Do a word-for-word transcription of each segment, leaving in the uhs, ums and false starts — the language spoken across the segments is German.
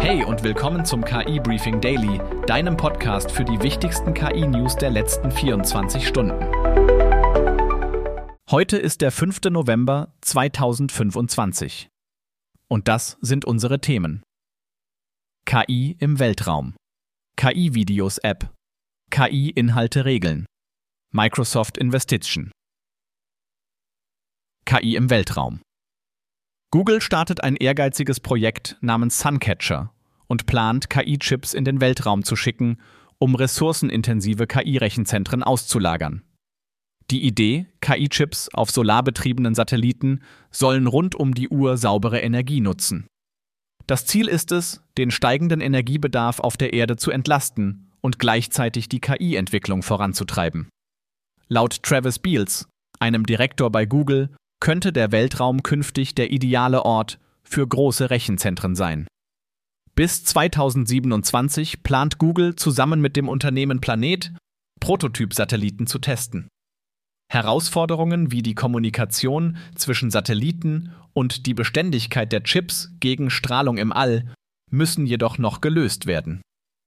Hey und willkommen zum K I-Briefing Daily, deinem Podcast für die wichtigsten K I-News der letzten vierundzwanzig Stunden. Heute ist der fünfte November zweitausendfünfundzwanzig. Und das sind unsere Themen. K I im Weltraum. K I-Videos-App. K I-Inhalte regeln. Microsoft Investition. K I im Weltraum. Google startet ein ehrgeiziges Projekt namens Suncatcher und plant, K I-Chips in den Weltraum zu schicken, um ressourcenintensive K I-Rechenzentren auszulagern. Die Idee, K I-Chips auf solarbetriebenen Satelliten sollen rund um die Uhr saubere Energie nutzen. Das Ziel ist es, den steigenden Energiebedarf auf der Erde zu entlasten und gleichzeitig die K I-Entwicklung voranzutreiben. Laut Travis Beals, einem Direktor bei Google, könnte der Weltraum künftig der ideale Ort für große Rechenzentren sein. Bis zweitausendsiebenundzwanzig plant Google zusammen mit dem Unternehmen Planet, Prototyp-Satelliten zu testen. Herausforderungen wie die Kommunikation zwischen Satelliten und die Beständigkeit der Chips gegen Strahlung im All müssen jedoch noch gelöst werden.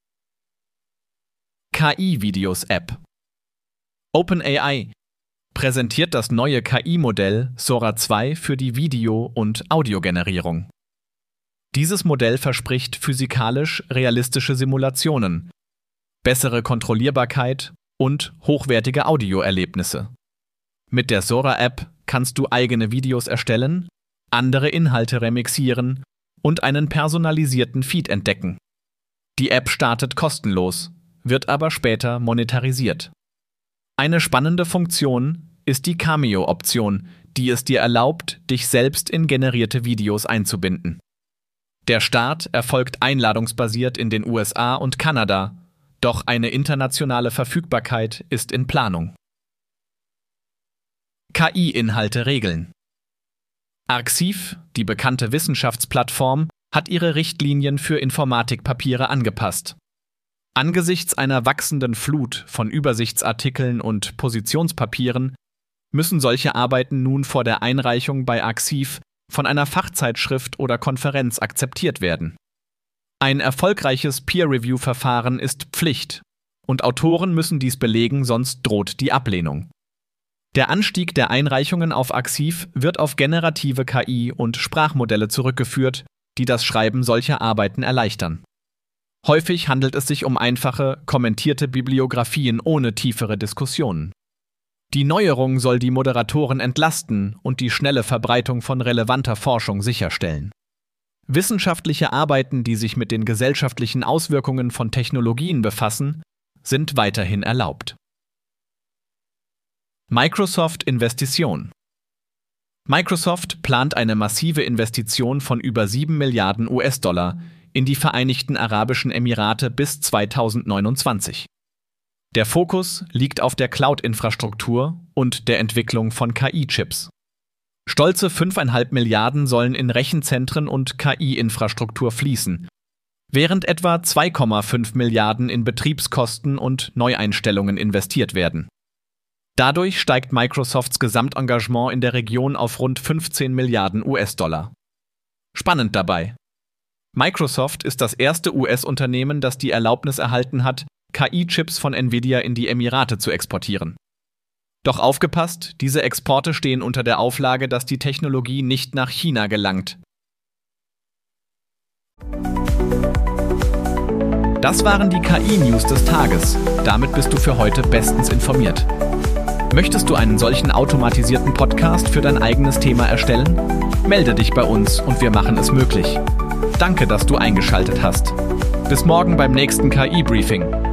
K I-Videos-App. OpenAI präsentiert das neue K I-Modell Sora zwei für die Video- und Audiogenerierung. Dieses Modell verspricht physikalisch realistische Simulationen, bessere Kontrollierbarkeit und hochwertige Audioerlebnisse. Mit der Sora-App kannst du eigene Videos erstellen, andere Inhalte remixieren und einen personalisierten Feed entdecken. Die App startet kostenlos, wird aber später monetarisiert. Eine spannende Funktion ist die Cameo-Option, die es dir erlaubt, dich selbst in generierte Videos einzubinden. Der Start erfolgt einladungsbasiert in den U S A und Kanada, doch eine internationale Verfügbarkeit ist in Planung. K I-Inhalte regeln. Arxiv, die bekannte Wissenschaftsplattform, hat ihre Richtlinien für Informatikpapiere angepasst. Angesichts einer wachsenden Flut von Übersichtsartikeln und Positionspapieren müssen solche Arbeiten nun vor der Einreichung bei Arxiv von einer Fachzeitschrift oder Konferenz akzeptiert werden. Ein erfolgreiches Peer-Review-Verfahren ist Pflicht und Autoren müssen dies belegen, sonst droht die Ablehnung. Der Anstieg der Einreichungen auf Arxiv wird auf generative K I und Sprachmodelle zurückgeführt, die das Schreiben solcher Arbeiten erleichtern. Häufig handelt es sich um einfache, kommentierte Bibliografien ohne tiefere Diskussionen. Die Neuerung soll die Moderatoren entlasten und die schnelle Verbreitung von relevanter Forschung sicherstellen. Wissenschaftliche Arbeiten, die sich mit den gesellschaftlichen Auswirkungen von Technologien befassen, sind weiterhin erlaubt. Microsoft Investition. Microsoft plant eine massive Investition von über sieben Milliarden U S-Dollar in die Vereinigten Arabischen Emirate bis zweitausendneunundzwanzig. Der Fokus liegt auf der Cloud-Infrastruktur und der Entwicklung von K I-Chips. Stolze fünf Komma fünf Milliarden sollen in Rechenzentren und K I-Infrastruktur fließen, während etwa zwei Komma fünf Milliarden in Betriebskosten und Neueinstellungen investiert werden. Dadurch steigt Microsofts Gesamtengagement in der Region auf rund fünfzehn Milliarden U S-Dollar. Spannend dabei: Microsoft ist das erste U S-Unternehmen, das die Erlaubnis erhalten hat, K I-Chips von Nvidia in die Emirate zu exportieren. Doch aufgepasst, diese Exporte stehen unter der Auflage, dass die Technologie nicht nach China gelangt. Das waren die K I-News des Tages. Damit bist du für heute bestens informiert. Möchtest du einen solchen automatisierten Podcast für dein eigenes Thema erstellen? Melde dich bei uns und wir machen es möglich. Danke, dass du eingeschaltet hast. Bis morgen beim nächsten K I-Briefing.